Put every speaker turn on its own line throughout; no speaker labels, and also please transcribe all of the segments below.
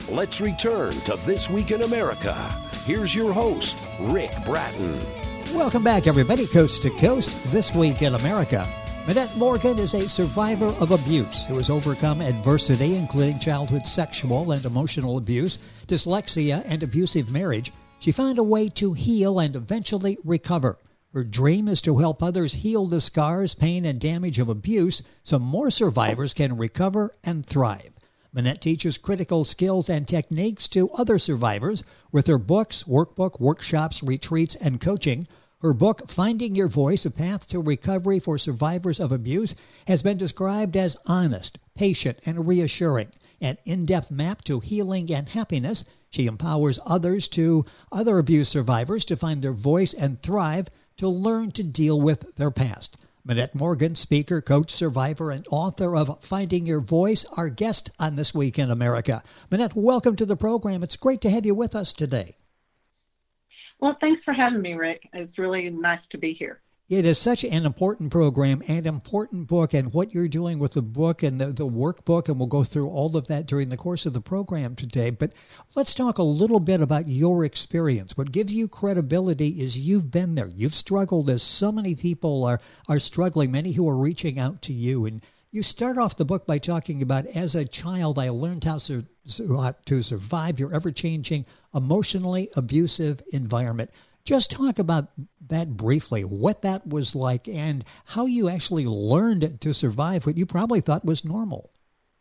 Let's return to This Week in America. Here's your host, Rick Bratton.
Welcome back, everybody, coast to coast, This Week in America. Minette Morgan is a survivor of abuse who has overcome adversity, including childhood sexual and emotional abuse, dyslexia, and abusive marriage. She found a way to heal and eventually recover. Her dream is to help others heal the scars, pain, and damage of abuse so more survivors can recover and thrive. Minette teaches critical skills and techniques to other survivors with her books, workbook, workshops, retreats, and coaching. Her book, Finding Your Voice, A Path to Recovery for Survivors of Abuse, has been described as honest, patient, and reassuring. An in-depth map to healing and happiness. She empowers other abuse survivors to find their voice and thrive, to learn to deal with their past. Minette Morgan, speaker, coach, survivor, and author of Finding Your Voice, our guest on This Week in America. Minette, welcome to the program. It's great to have you with us today.
Well, thanks for having me, Rick. It's really nice to be here.
It is such an important program and important book, and what you're doing with the book and the workbook, and we'll go through all of that during the course of the program today. But let's talk a little bit about your experience. What gives you credibility is you've been there. You've struggled as so many people are struggling, many who are reaching out to you. And you start off the book by talking about, as a child, I learned how to survive your ever-changing, emotionally abusive environment. Just talk about that briefly, what that was like and how you actually learned to survive what you probably thought was normal.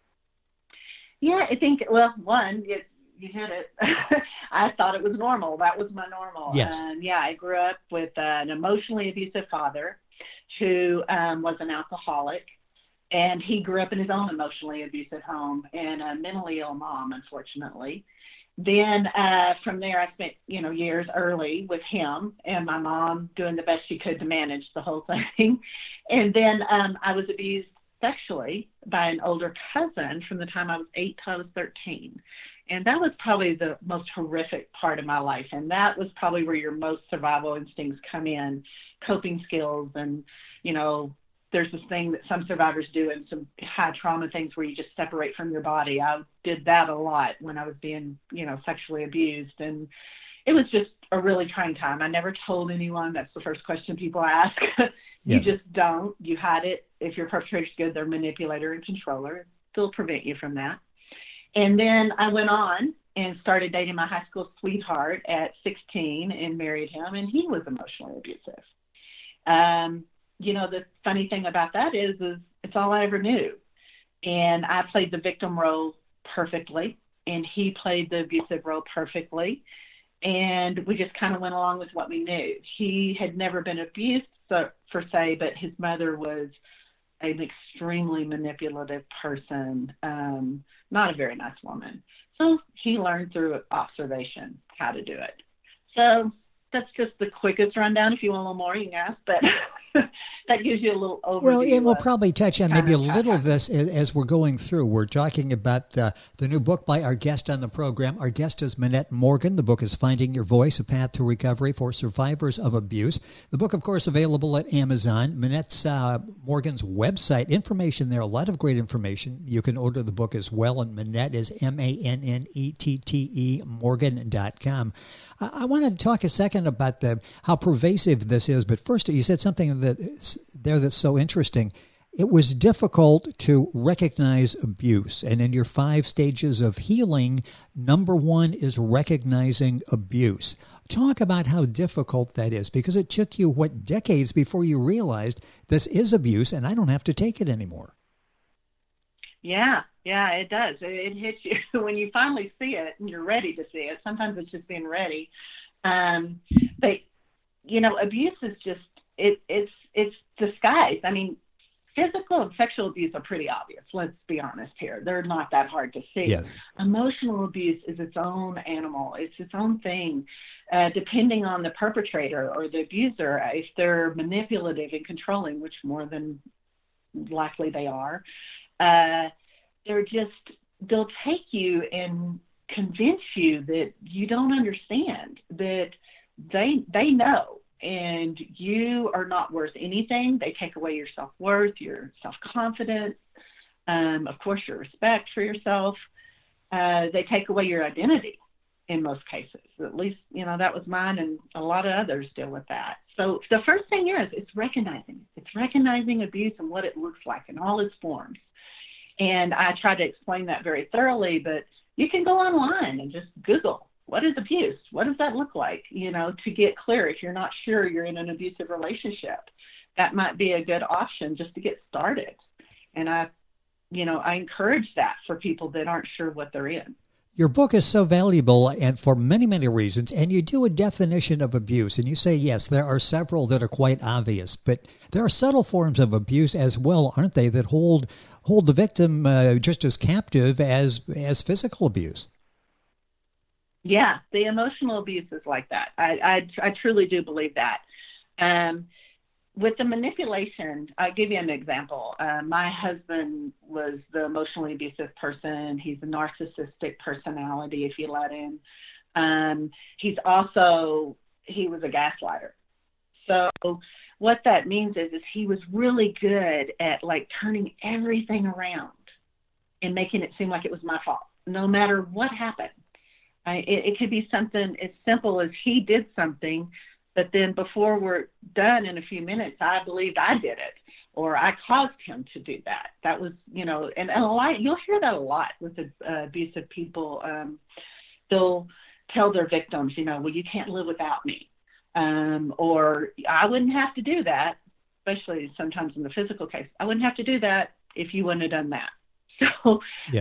Yeah, I think, well, one, you hit it. I thought it was normal. That was my normal.
Yes.
And yeah, I grew up with an emotionally abusive father who was an alcoholic, and he grew up in his own emotionally abusive home, and a mentally ill mom, unfortunately. Then from there, I spent, years early with him and my mom doing the best she could to manage the whole thing. And then I was abused sexually by an older cousin from the time I was 8 till I was 13. And that was probably the most horrific part of my life. And that was probably where your most survival instincts come in, coping skills. And, there's this thing that some survivors do in some high trauma things where you just separate from your body. I did that a lot when I was being, sexually abused. And it was just a really trying time. I never told anyone. That's the first question people ask. You just don't. You hide it. If your perpetrator's good, they're manipulator and controller. They'll prevent you from that. And then I went on and started dating my high school sweetheart at 16 and married him, and he was emotionally abusive. The funny thing about that is it's all I ever knew. And I played the victim role perfectly, and he played the abusive role perfectly. And we just kind of went along with what we knew. He had never been abused, per se, but his mother was an extremely manipulative person, not a very nice woman. So he learned through observation how to do it. So that's just the quickest rundown. If you want a little more, you can ask, but that gives you a little overview.
Well, and we'll probably touch on maybe a little of this as we're going through. We're talking about the new book by our guest on the program. Our guest is Minette Morgan. The book is Finding Your Voice, A Path to Recovery for Survivors of Abuse. The book, of course, available at Amazon. Minette Morgan's website, information there, a lot of great information. You can order the book as well, and Minette is Mannette, Morgan.com. I want to talk a second about how pervasive this is, but first you said something that's so interesting. It was difficult to recognize abuse, and in your 5 stages of healing, number 1 is recognizing abuse. Talk about how difficult that is, because it took you, decades before you realized this is abuse and I don't have to take it anymore.
Yeah, it does. It hits you when you finally see it and you're ready to see it. Sometimes it's just being ready. But, abuse is just, it's disguised. I mean, physical and sexual abuse are pretty obvious. Let's be honest here. They're not that hard to see.
Yes.
Emotional abuse is its own animal. It's its own thing. Depending on the perpetrator or the abuser, if they're manipulative and controlling, which more than likely they are, they'll take you and convince you that you don't understand, that they know, and you are not worth anything. They take away your self-worth, your self-confidence, of course, your respect for yourself. they take away your identity in most cases. At least, that was mine, and a lot of others deal with that. So the first thing is, it's recognizing. It's recognizing abuse and what it looks like in all its forms. And I try to explain that very thoroughly, but you can go online and just Google, what is abuse? What does that look like? To get clear. If you're not sure you're in an abusive relationship, that might be a good option just to get started. And I encourage that for people that aren't sure what they're in.
Your book is so valuable and for many, many reasons, and you do a definition of abuse, and you say, yes, there are several that are quite obvious, but there are subtle forms of abuse as well, aren't they, that hold the victim just as captive as physical abuse?
Yeah, the emotional abuse is like that. I truly do believe that. With the manipulation, I'll give you an example. My husband was the emotionally abusive person. He's a narcissistic personality, if you let him. He was a gaslighter. So what that means is he was really good at turning everything around and making it seem like it was my fault, no matter what happened. It could be something as simple as he did something, but then before we're done in a few minutes, I believed I did it, or I caused him to do that. That was, and a lot, you'll hear that a lot with the abusive people. They'll tell their victims, well, you can't live without me. Or I wouldn't have to do that, especially sometimes in the physical case. I wouldn't have to do that if you wouldn't have done that. So yes.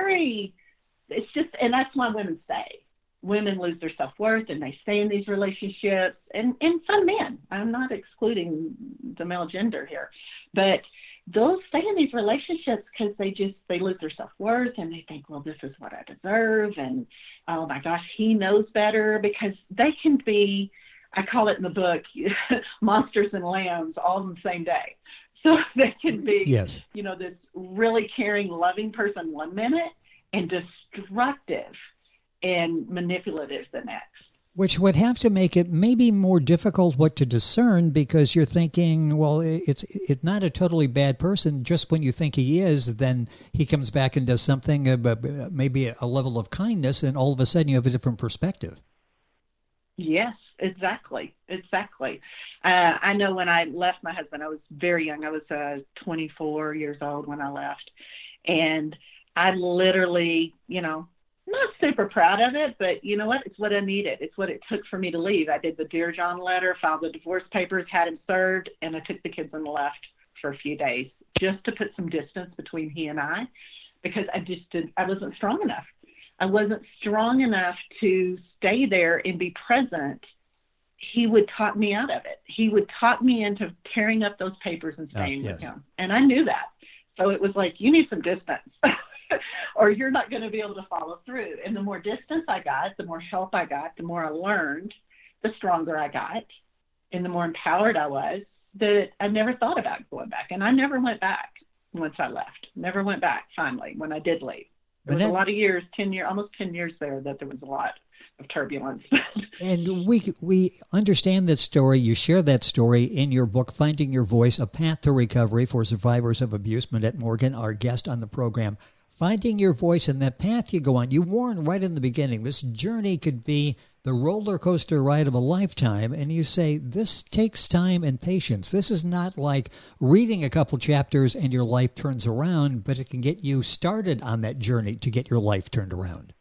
It's just, and that's why women lose their self-worth and they stay in these relationships, and some men, I'm not excluding the male gender here, but they'll stay in these relationships because they lose their self-worth and they think, well, this is what I deserve, and oh my gosh, he knows better, because they can be, I call it in the book, monsters and lambs all in the same day. So they can be,
yes,
this really caring, loving person one minute and destructive and manipulative the next.
Which would have to make it maybe more difficult what to discern, because you're thinking, well, it's not a totally bad person. Just when you think he is, then he comes back and does something, maybe a level of kindness, and all of a sudden you have a different perspective.
Yes, exactly. I know when I left my husband, I was very young. I was 24 years old when I left. And I literally, not super proud of it, but you know what? It's what I needed. It's what it took for me to leave. I did the Dear John letter, filed the divorce papers, had him served, and I took the kids and left for a few days just to put some distance between he and I, because I wasn't strong enough. I wasn't strong enough to stay there and be present. He would talk me out of it. He would talk me into tearing up those papers and staying with him. And I knew that. So it was like, you need some distance or you're not going to be able to follow through. And the more distance I got, the more help I got, the more I learned, the stronger I got, and the more empowered I was, that I never thought about going back. And I never went back once I left. Never went back, finally, when I did leave. There was a lot of years, almost 10 years there, that there was a lot of turbulence.
And we understand that story. You share that story in your book, Finding Your Voice, A Path to Recovery for Survivors of Abuse. Manette Morgan, our guest on the program. Finding your voice and that path you go on. You warn right in the beginning, this journey could be the roller coaster ride of a lifetime. And you say, this takes time and patience. This is not like reading a couple chapters and your life turns around, but it can get you started on that journey to get your life turned around.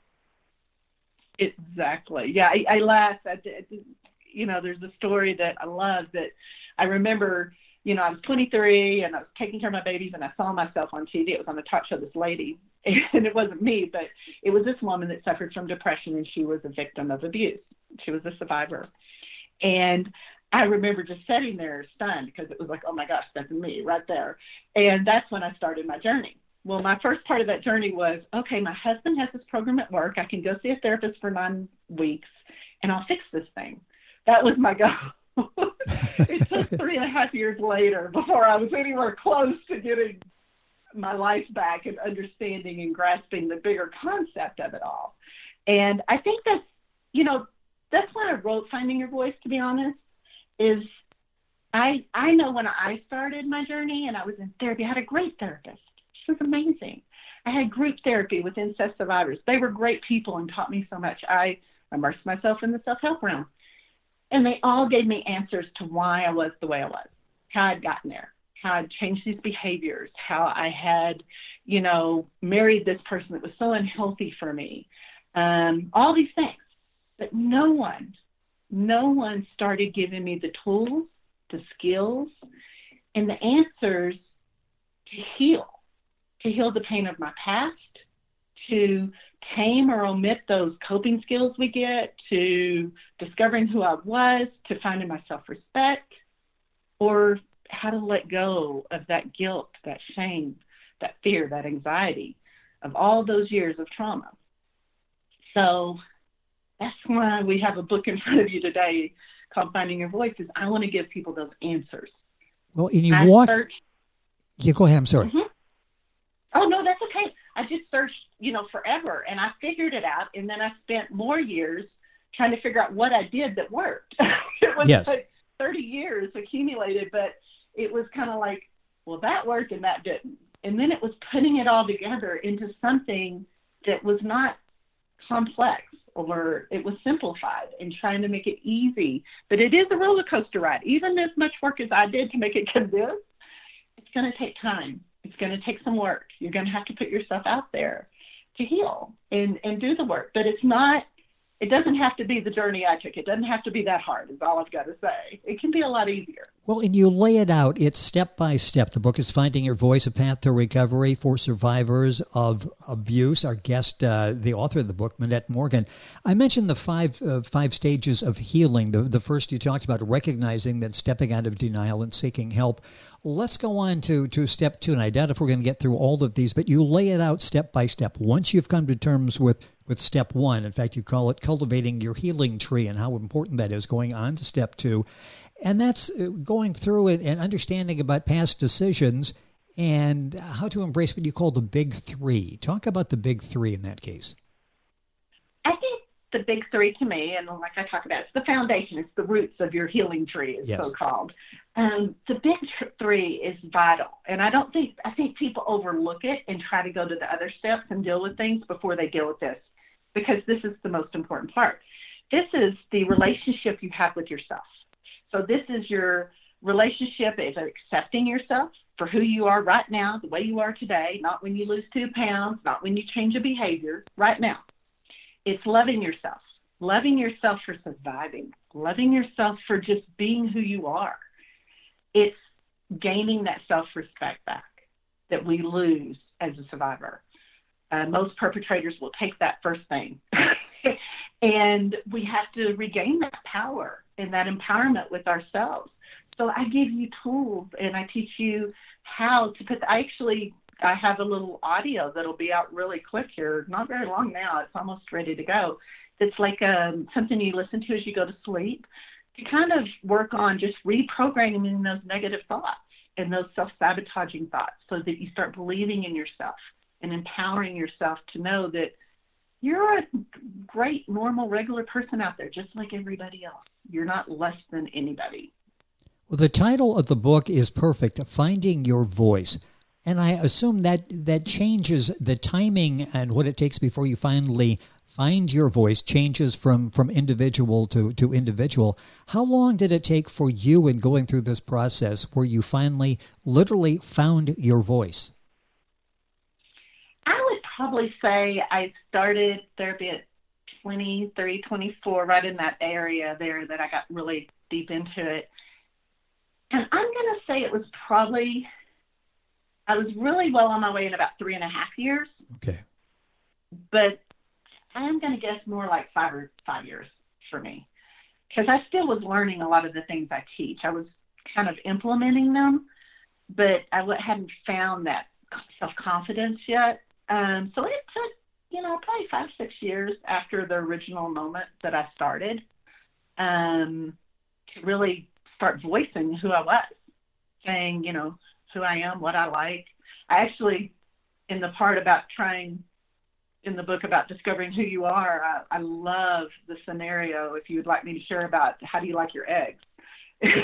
Exactly. Yeah, I laugh. There's a story that I love that I remember, I was 23 and I was taking care of my babies and I saw myself on TV. It was on the talk show, this lady, and it wasn't me, but it was this woman that suffered from depression, and she was a victim of abuse. She was a survivor. And I remember just sitting there stunned, because it was like, oh my gosh, that's me right there. And that's when I started my journey. Well, my first part of that journey was, okay, my husband has this program at work. I can go see a therapist for 9 weeks and I'll fix this thing. That was my goal. It took 3.5 years later before I was anywhere close to getting my life back and understanding and grasping the bigger concept of it all. And I think that's why I wrote Finding Your Voice, to be honest, is I know when I started my journey and I was in therapy, I had a great therapist. She was amazing. I had group therapy with incest survivors. They were great people and taught me so much. I immersed myself in the self-help realm. And they all gave me answers to why I was the way I was, how I'd gotten there, how I'd changed these behaviors, how I had, married this person that was so unhealthy for me, all these things. But no one started giving me the tools, the skills, and the answers to heal the pain of my past, to tame or omit those coping skills we get, to discovering who I was, to finding my self-respect, or how to let go of that guilt, that shame, that fear, that anxiety of all those years of trauma. So that's why we have a book in front of you today called Finding Your Voice, is I want to give people those answers.
Well, and you walk... Yeah, go ahead. I'm sorry.
Mm-hmm. Oh, no, that's okay. I just searched, forever, and I figured it out, and then I spent more years trying to figure out what I did that worked. It was like 30 years accumulated, but it was kind of like, well, that worked and that didn't. And then it was putting it all together into something that was not complex, or it was simplified, and trying to make it easy. But it is a roller coaster ride. Even as much work as I did to make it convinced, it's going to take time. It's going to take some work. You're going to have to put yourself out there to heal and do the work. But it doesn't have to be the journey I took. It doesn't have to be that hard, is all I've got to say. It can be a lot easier.
Well, and you lay it out. It's step by step. The book is Finding Your Voice, A Path to Recovery for Survivors of Abuse. Our guest, the author of the book, Minette Morgan. I mentioned the five stages of healing. The first you talked about, recognizing that, stepping out of denial and seeking help. Let's go on to step 2, and I doubt if we're going to get through all of these, but you lay it out step by step. Once you've come to terms with step 1, in fact, you call it cultivating your healing tree, and how important that is, going on to step 2. And that's going through it and understanding about past decisions and how to embrace what you call the big 3. Talk about the big 3 in that case.
I think the big 3 to me, and like I talk about, it's the foundation, it's the roots of your healing tree, is so-called. The big 3 is vital. And I think people overlook it and try to go to the other steps and deal with things before they deal with this, because this is the most important part. This is the relationship you have with yourself. So this is your relationship of accepting yourself for who you are right now, the way you are today, not when you lose 2 pounds, not when you change a behavior, right now. It's loving yourself for surviving, loving yourself for just being who you are. It's gaining that self-respect back that we lose as a survivor. Most perpetrators will take that first thing. And we have to regain that power and that empowerment with ourselves. So I give you tools, and I teach you how to put, I have a little audio that'll be out really quick here, not very long now, it's almost ready to go. It's like something you listen to as you go to sleep, to kind of work on just reprogramming those negative thoughts and those self-sabotaging thoughts, so that you start believing in yourself and empowering yourself to know that you're a great, normal, regular person out there, just like everybody else. You're not less than anybody.
Well, the title of the book is perfect, Finding Your Voice. And I assume that changes the timing, and what it takes before you finally find your voice changes from individual to individual. How long did it take for you in going through this process where you finally literally found your voice?
I would probably say I started therapy at 23, 24, right in that area there that I got really deep into it. And I'm going to say it was probably, I was really well on my way in about 3.5 years.
Okay.
But I'm going to guess more like 5 years for me, because I still was learning a lot of the things I teach. I was kind of implementing them, but I hadn't found that self-confidence yet. So it took, probably 5-6 years after the original moment that I started to really start voicing who I was, saying, who I am, what I like. I actually, in the part about in the book about discovering who you are, I love the scenario, if you would like me to share, about how do you like your eggs.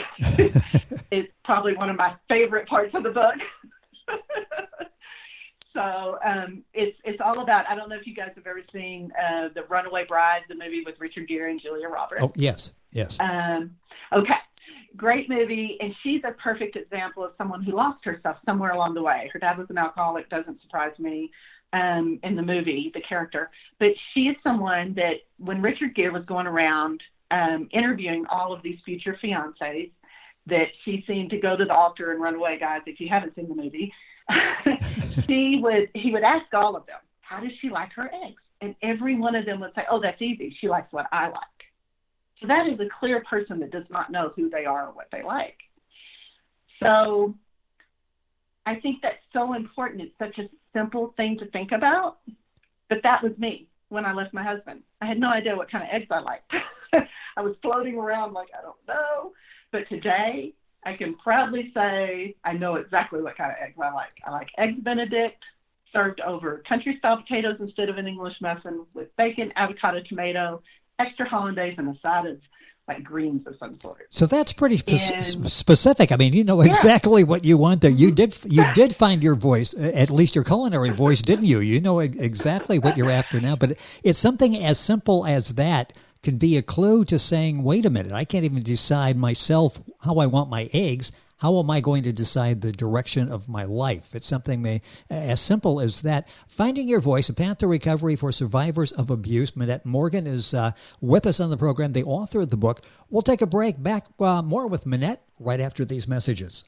It's probably one of my favorite parts of the book. So it's all about, I don't know if you guys have ever seen The Runaway Bride, the movie with Richard Gere and Julia Roberts.
Oh, yes.
Okay. Great movie. And she's a perfect example of someone who lost herself somewhere along the way. Her dad was an alcoholic, doesn't surprise me in the movie, the character. But she is someone that when Richard Gere was going around interviewing all of these future fiancés, that she seemed to go to the altar and run away, guys, if you haven't seen the movie. He would ask all of them, how does she like her eggs? And every one of them would say, oh, that's easy. She likes what I like. So that is a clear person that does not know who they are or what they like. So I think that's so important. It's such a simple thing to think about. But that was me when I left my husband. I had no idea what kind of eggs I liked. I was floating around like, I don't know. But today, I can proudly say I know exactly what kind of eggs I like. I like Eggs Benedict served over country-style potatoes instead of an English muffin with bacon, avocado, tomato, extra hollandaise, and a side of like greens of some sort.
So that's pretty specific. I mean, you know exactly what you want there. You did find your voice, at least your culinary voice, didn't you? You know exactly what you're after now. But it's something as simple as that can be a clue to saying, wait a minute, I can't even decide myself how I want my eggs. How am I going to decide the direction of my life? It's something as simple as that. Finding Your Voice, A Path to Recovery for Survivors of Abuse. Minette Morgan is with us on the program, the author of the book. We'll take a break. Back more with Minette right after these messages.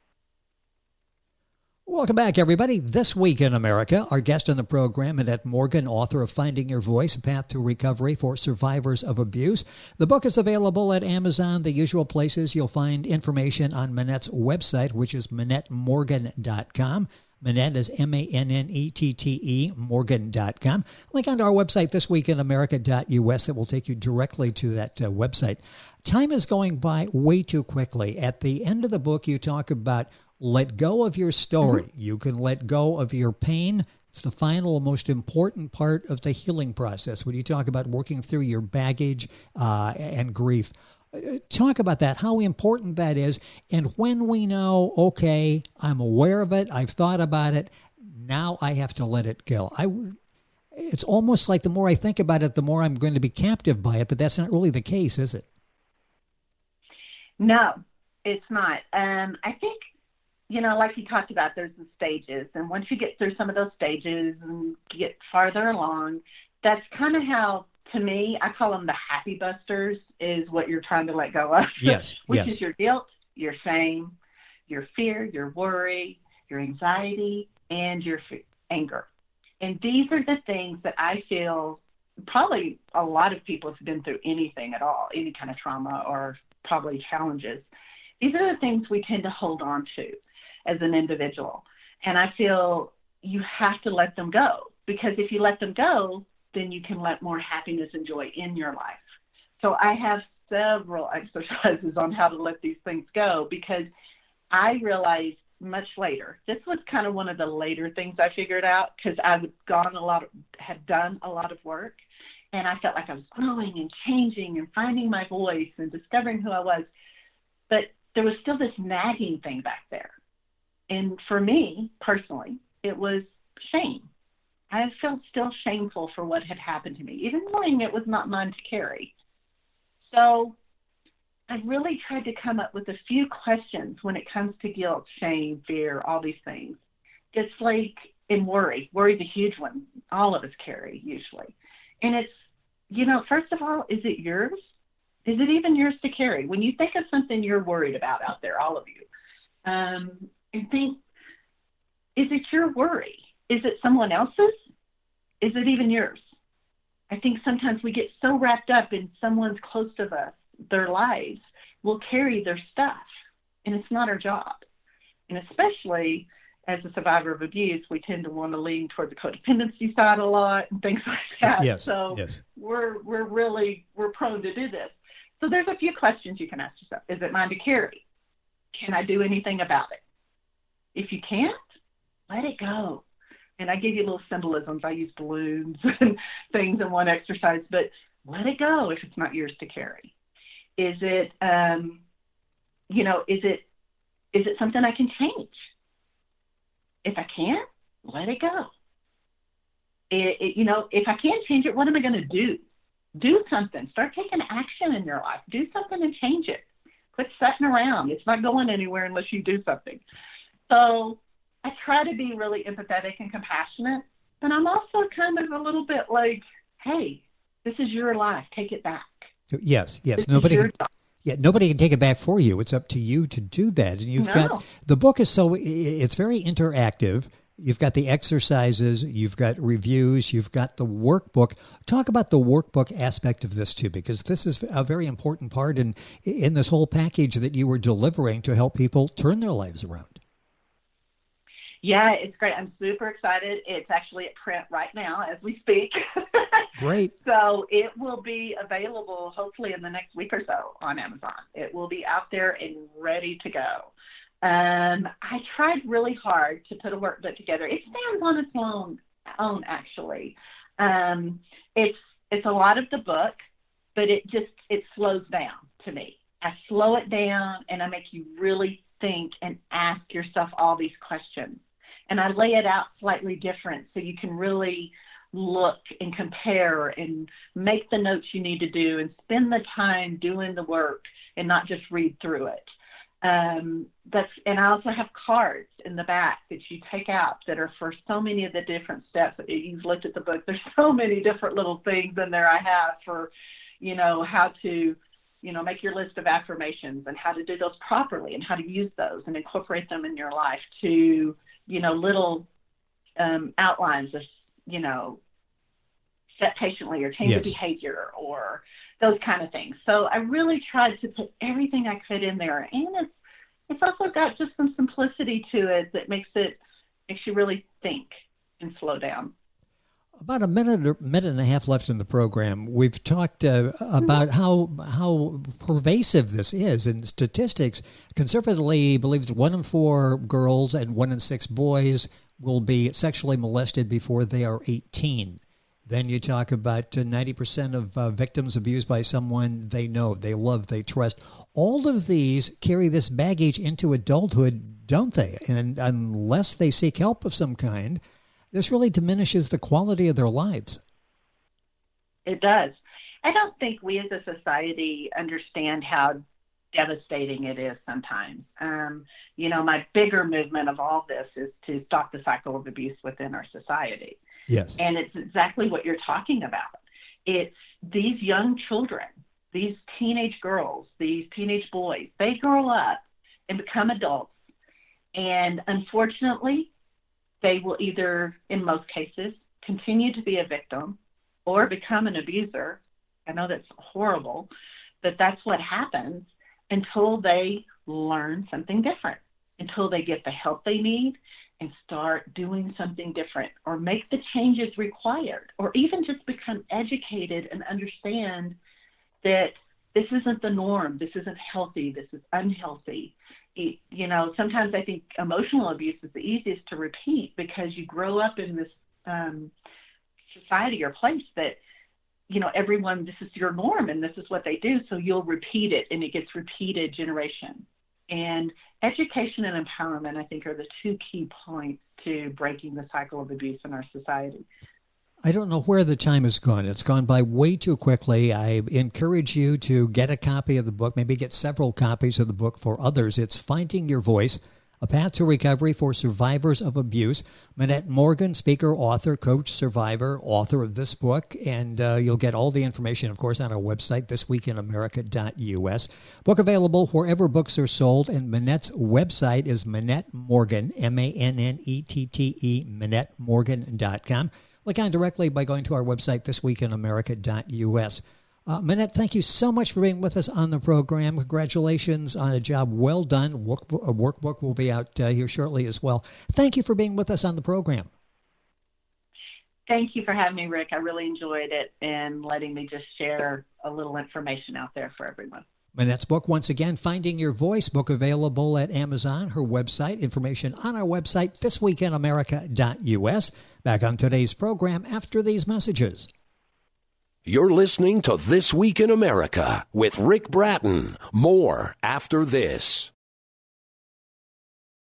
Welcome back, everybody. This Week in America, our guest on the program, Minette Morgan, author of Finding Your Voice, A Path to Recovery for Survivors of Abuse. The book is available at Amazon, the usual places. You'll find information on Minette's website, which is MinetteMorgan.com. Minette is MANNETTE, Morgan.com. Link on our website, thisweekinamerica.us, that will take you directly to that website. Time is going by way too quickly. At the end of the book, you talk about let go of your story. Mm-hmm. You can let go of your pain. It's the final, most important part of the healing process when you talk about working through your baggage and grief. Talk about that, how important that is. And when we know, okay, I'm aware of it, I've thought about it, now I have to let it go. It's almost like the more I think about it, the more I'm going to be captive by it, but that's not really the case, is it?
No, it's not. I think, like you talked about, there's the stages. And once you get through some of those stages and get farther along, that's kind of how, to me, I call them the happy busters, is what you're trying to let go of.
Yes.
Which is your guilt, your shame, your fear, your worry, your anxiety, and your anger. And these are the things that I feel probably a lot of people have been through anything at all, any kind of trauma or probably challenges. These are the things we tend to hold on to as an individual. And I feel you have to let them go, because if you let them go, then you can let more happiness and joy in your life. So I have several exercises on how to let these things go, because I realized much later, this was kind of one of the later things I figured out, because I had done a lot of work, and I felt like I was growing and changing and finding my voice and discovering who I was. But there was still this nagging thing back there. And for me, personally, it was shame. I felt still shameful for what had happened to me, even knowing it was not mine to carry. So I really tried to come up with a few questions when it comes to guilt, shame, fear, all these things. It's like in worry. Worry's a huge one. All of us carry usually. And it's, first of all, is it yours? Is it even yours to carry? When you think of something you're worried about out there, all of you, and think, is it your worry? Is it someone else's? Is it even yours? I think sometimes we get so wrapped up in someone's close to us, their lives, we'll carry their stuff, and it's not our job. And especially as a survivor of abuse, we tend to want to lean toward the codependency side a lot and things like that.
Yes,
so
yes.
We're prone to do this. So there's a few questions you can ask yourself. Is it mine to carry? Can I do anything about it? If you can't, let it go. And I give you little symbolisms. I use balloons and things in one exercise, but let it go if it's not yours to carry. Is it, is it something I can change? If I can't, let it go. If I can't change it, what am I going to do? Do something. Start taking action in your life. Do something and change it. Quit sitting around. It's not going anywhere unless you do something. So I try to be really empathetic and compassionate, but I'm also kind of a little bit like, hey, this is your life. Take it back.
Yes. Nobody can take it back for you. It's up to you to do that. And you've got, the book is it's very interactive. You've got the exercises, you've got reviews, you've got the workbook. Talk about the workbook aspect of this too, because this is a very important part in this whole package that you were delivering to help people turn their lives around.
Yeah, it's great. I'm super excited. It's actually at print right now as we speak.
Great.
So it will be available hopefully in the next week or so on Amazon. It will be out there and ready to go. I tried really hard to put a workbook together. It stands on its own actually. It's a lot of the book, but it slows down to me. I slow it down and I make you really think and ask yourself all these questions. And I lay it out slightly different so you can really look and compare and make the notes you need to do and spend the time doing the work and not just read through it. And I also have cards in the back that you take out that are for so many of the different steps. You've looked at the book. There's so many different little things in there I have for, how to, make your list of affirmations and how to do those properly and how to use those and incorporate them in your life to, little outlines of, set patiently or change the behavior or those kind of things. So I really tried to put everything I could in there. And it's also got just some simplicity to it that makes you really think and slow down.
About a minute and a half left in the program. We've talked about how pervasive this is. In statistics, conservatively believes 1 in 4 girls and 1 in 6 boys will be sexually molested before they are 18. Then you talk about 90% of victims abused by someone they know, they love, they trust. All of these carry this baggage into adulthood, don't they? And unless they seek help of some kind, this really diminishes the quality of their lives.
It does. I don't think we as a society understand how devastating it is sometimes. My bigger movement of all this is to stop the cycle of abuse within our society.
Yes.
And it's exactly what you're talking about. It's these young children, these teenage girls, these teenage boys, they grow up and become adults. And unfortunately, they will either, in most cases, continue to be a victim or become an abuser. I know that's horrible, but that's what happens until they learn something different, until they get the help they need and start doing something different or make the changes required, or even just become educated and understand that this isn't the norm, this isn't healthy, this is unhealthy. Sometimes I think emotional abuse is the easiest to repeat because you grow up in this society or place that, everyone, this is your norm and this is what they do. So you'll repeat it and it gets repeated generation. And education and empowerment, I think, are the 2 key points to breaking the cycle of abuse in our society.
I don't know where the time has gone. It's gone by way too quickly. I encourage you to get a copy of the book, maybe get several copies of the book for others. It's Finding Your Voice, A Path to Recovery for Survivors of Abuse. Manette Morgan, speaker, author, coach, survivor, author of this book. And you'll get all the information, of course, on our website, thisweekinamerica.us. Book available wherever books are sold. And Manette's website is Manette Morgan, M-A-N-N-E-T-T-E, ManetteMorgan.com. Look on directly by going to our website, thisweekinamerica.us. Manette, thank you so much for being with us on the program. Congratulations on a job well done. A workbook will be out here shortly as well. Thank you for being with us on the program.
Thank you for having me, Rick. I really enjoyed it and letting me just share a little information out there for everyone.
Manette's book, once again, Finding Your Voice, book available at Amazon, her website, information on our website, thisweekinamerica.us. Back on today's program after these messages.
You're listening to This Week in America with Rick Bratton. More after this.